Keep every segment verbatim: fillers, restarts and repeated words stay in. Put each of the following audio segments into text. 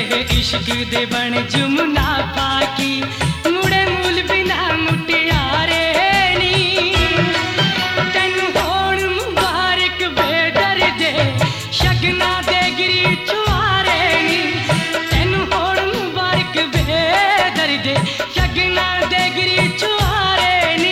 इश्क दे बन जुमना पाकी मुड़े मूल बिना मुटियारे नी तेनू होण मुबारक बेदर दे शगना दे गिरी चुआरे नी तेनू होण मुबारक बेदर दे शगना दे गिरी चुआरे नी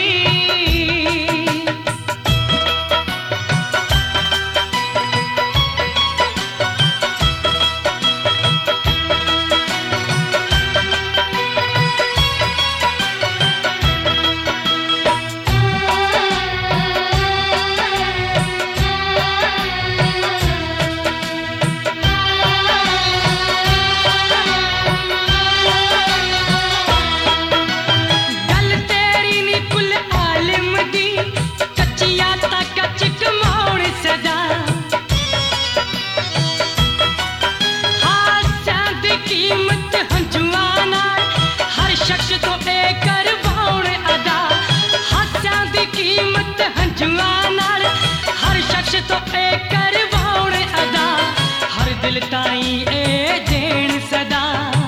हर शख्स तो एक करवाउण अदा हर दिल ताई ए देण सदा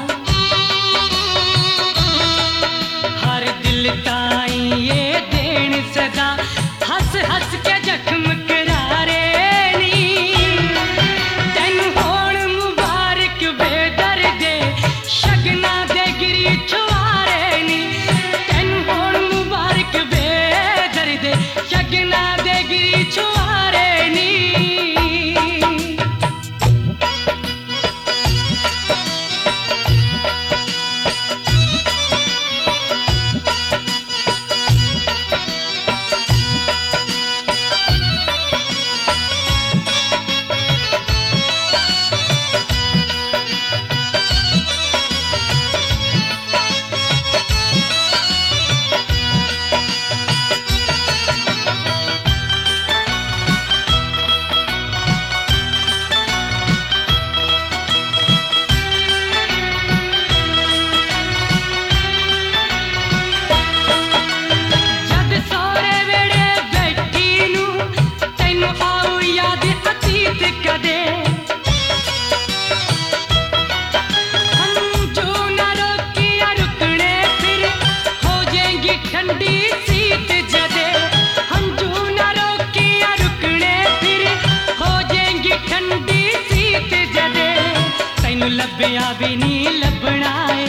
हर दिल ताई ए देण सदा हंस हंस के जख्म करारे नी तेन होण मुबारक बेदर दे शगना दे गिरी छुआरे नी तेन होण मुबारक बेदर दे शगना दे गिरी छुआरे नी ठंडी सीत जदे हमजू न रोकिया रुकने फिर हो जाएंगी ठंडी सीत जदे तैनू लभया भी नहीं लभना है